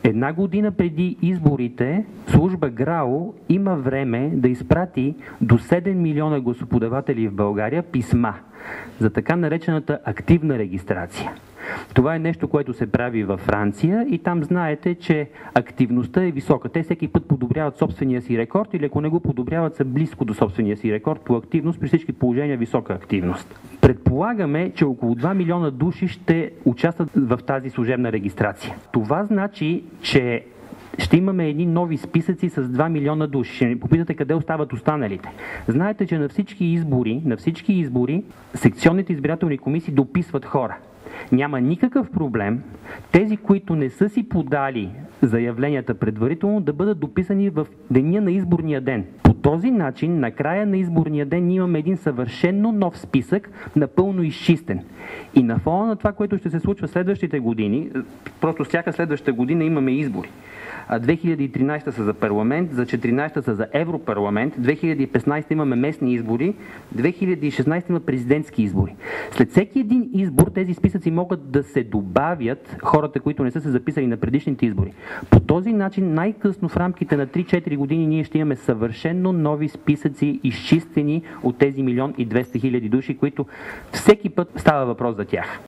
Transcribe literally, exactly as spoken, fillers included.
Една година преди изборите служба ГРАО има време да изпрати до седем милиона гласоподаватели в България писма за така наречената активна регистрация. Това е нещо, което се прави във Франция и там знаете, че активността е висока. Те всеки път подобряват собствения си рекорд или ако не го подобряват, са близко до собствения си рекорд по активност, при всички положения висока активност. Предполагаме, че около два милиона души ще участват в тази служебна регистрация. Това значи, че ще имаме едни нови списъци с два милиона души. Ще ни попитате къде остават останалите. Знаете, че на всички избори, на всички избори секционните избирателни комисии дописват хора. Няма никакъв проблем тези, които не са си подали заявленията предварително, да бъдат дописани в деня на изборния ден. По този начин, на края на изборния ден, имаме един съвършенно нов списък, напълно изчистен. И на фона на това, което ще се случва следващите години, просто всяка следваща година имаме избори. две хиляди и тринадесета са за парламент, за две хиляди и четиринадесета са за Европарламент, две хиляди и петнадесета имаме местни избори, две хиляди и шестнадесета има президентски избори. След всеки един избор тези списъци могат да се добавят хората, които не са се записали на предишните избори. По този начин най-късно в рамките на три-четири години ние ще имаме съвършенно нови списъци, изчистени от тези милион и двеста хиляди души, които всеки път става въпрос за тях.